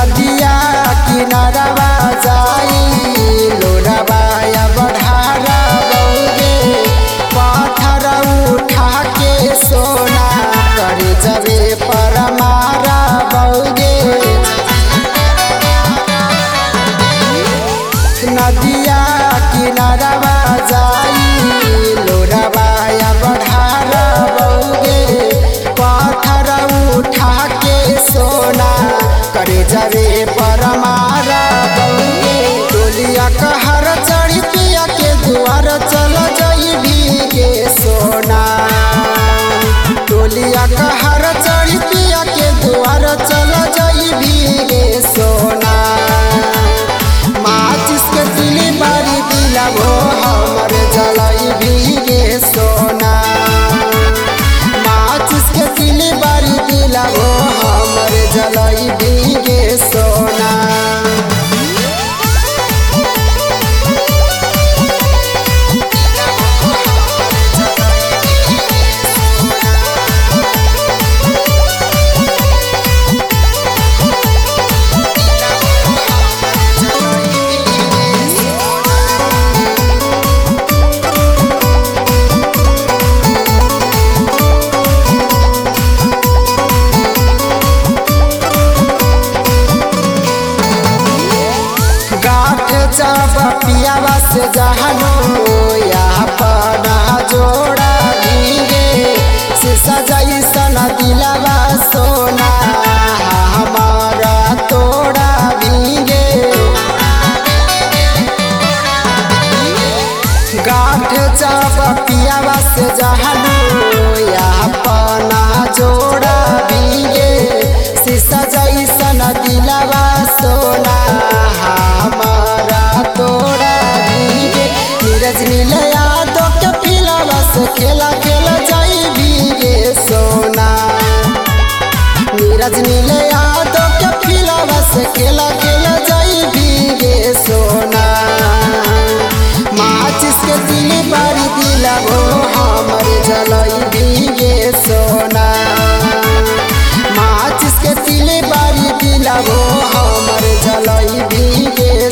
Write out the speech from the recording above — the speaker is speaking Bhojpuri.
नदिया किनारवा जाई लोरावा या बढ़ारा बउगे पत्थर उठा के सोना कर जबे पर मारा बउगे नदिया किनारवा जाई लोरावा या बढ़ारा बउगे पत्थर उठा के सोना करे जबे पर मारा बउगे टोलिया कहर चढ़ी पिया के दुआर चल जाई भीगे सोना टोलिया कहर चढ़ी पिया के दुआर चल जाई भीगे सोना माचिस के दिली बारी दिलावो हमर जलाई भीगे सोना माचिस के दिली बारी दिलावो हमर जलाई भीगे सोना जब पियावा से जहनो या पना जोड़ा भीगे से सजाई सना दिलावा सोना हमारा तोड़ा भीगे गाठ जब पियावा से जहनो या पना जोड़ा भीगे से सजाई सना दिलावा सोना नीरज नीले यादों के पिलावा से खेला खेला जाई भीगे सोना नीरज नीले यादों के पिलावा से खेला खेला जाई भीगे सोना माचिस के दिली बारी दिलावो हमर जलाई भीगे सोना माचिस के दिली बारी दिलावो हमर जलाई भीगे